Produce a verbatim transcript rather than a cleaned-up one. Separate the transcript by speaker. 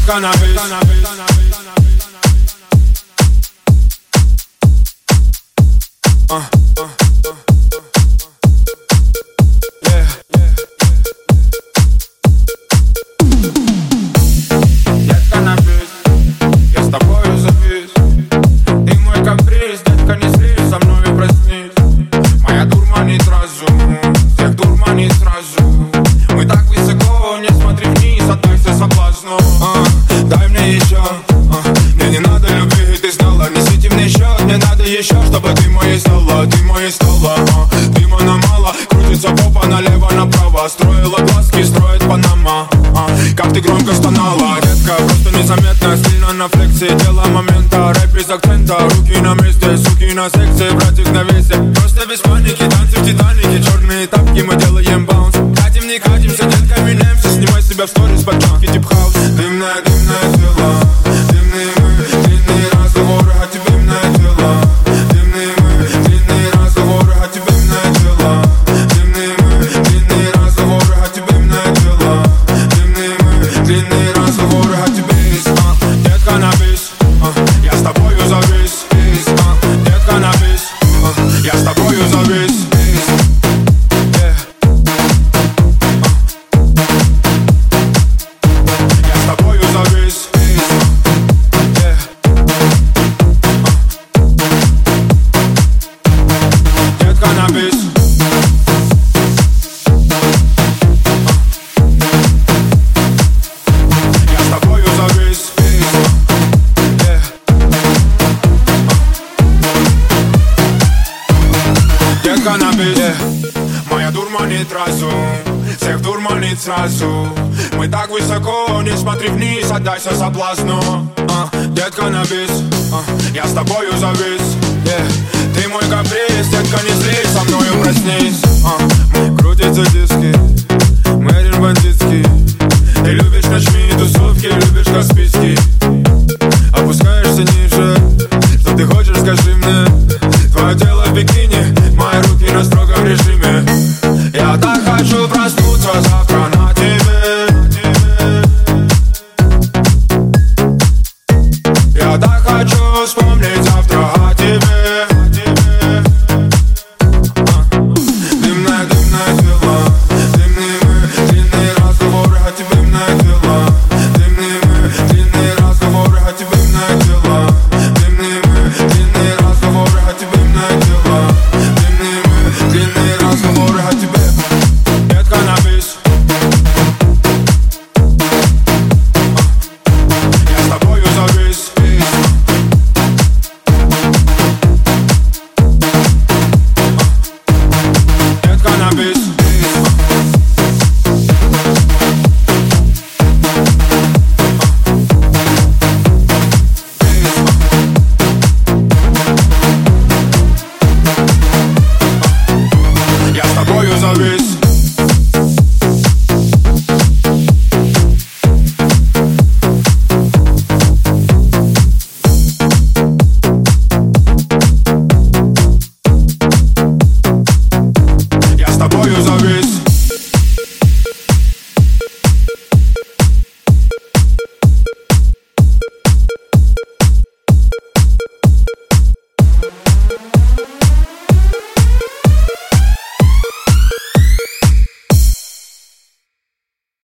Speaker 1: Детка на бис. Uh, uh, uh. Yeah, yeah. Детка на бис, я с тобою завис. Ты мой каприз, детка, не слезь, со мной проснись. Моя дурманит разум, всех дурманит сразу. Мы так высоко, не смотри вниз, отдайся соблазну. uh, Дай мне еще, uh, мне не надо любви, ты знала. Несите мне счет, мне надо еще, чтобы ты моей стала. Ты моей стала, uh, ты мало, крутится попа налево-направо. Строила глазки, строит Панама. uh, Как ты громко стонала, детка, просто незаметно. Стильно на флексе, дело момента. Рэп без акцента, руки на месте. Суки на сексе, братик на весе. Просто без паники, танцы в Титанике. Черные тапки, мы делаем баунс. Катим, не катимся, детка, меняемся. Снимай себя в сторис, подчерки, дип-хаус. Дымное, дымное тело, дымные мы, длинные разговоры, а тебе дымное тело. Дымные мы, длинные разговоры, а тебе дымное тело. Дымные мы, длинные разговоры, а тебе дымное тело. Дымные мы, длинные разговоры, а тебе есть, а, детка на бис, а, я с тобою завис, а, детка на бис, а, я с тобою завис. Yeah. Моя дурманит разум, всех дурманит сразу. Мы так высоко, не смотри вниз, отдайся соблазну. uh, Детка на бис, uh, я с тобою завис. yeah. Ты мой каприз, детка, не слезь, со мною проснись. uh, Крутятся диски, Мэрин бандитский.